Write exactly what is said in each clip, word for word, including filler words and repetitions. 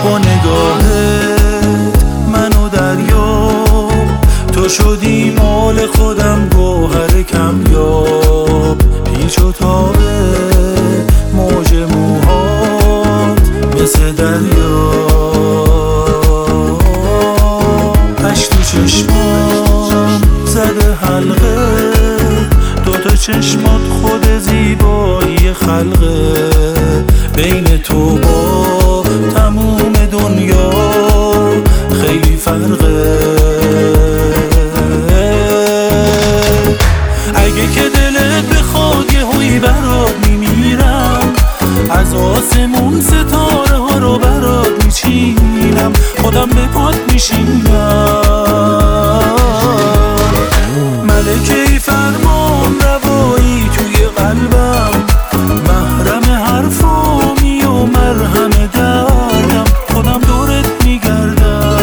با نگاهت منو دریا تو شدی مال خودم، گوهر کمیاب، پیچ و تاب موج موهات مثل دریا. اشک تو چشمام زده حلقه، دوتا چشمات خود زیبایی خلقه، بین تو با تموم دنیا خیلی فرقه. اگه که دلت بخواد یه هوی برات میمیرم، از آسمون ستاره ها رو برات میچینم، خودم به پات میشینم. ملکه فرمان روایی توی قلبم، محرم حرفامی و مرهم دردم، خودم دورت میگردم.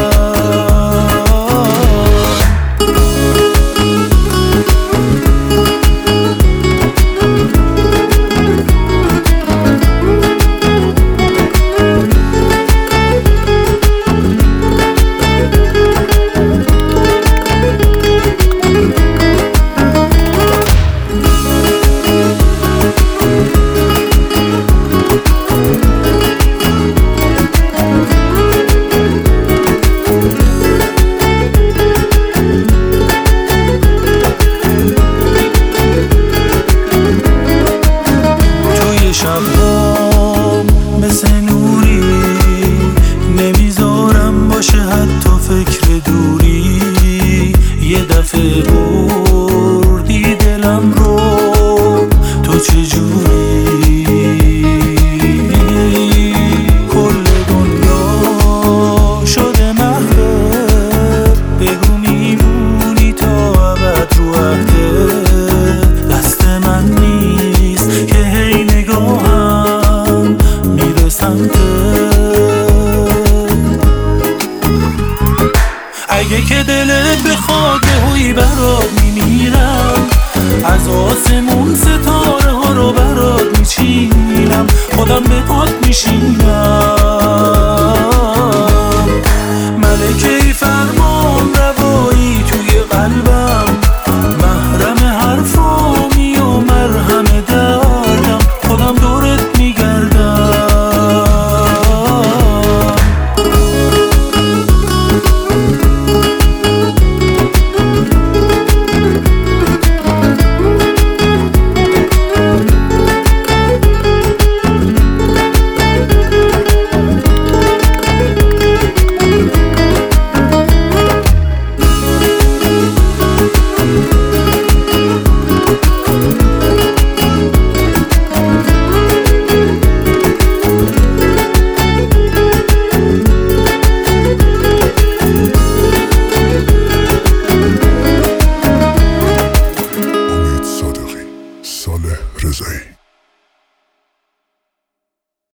شبام مثل نوری نمیذارم باشه حتی فکر دوری، یه دفعه بردی دلم رو تو چجوری. کل دنیا شده محرم، بگو میمونی تا ابد رو عهدت، دست من نیست که هی نگاهم میره سمتت. اگه که دلت بخواد یه هوی برات میمیرم، از آسمون ستاره ها رو برات میچینم، خودم به پات میشینم.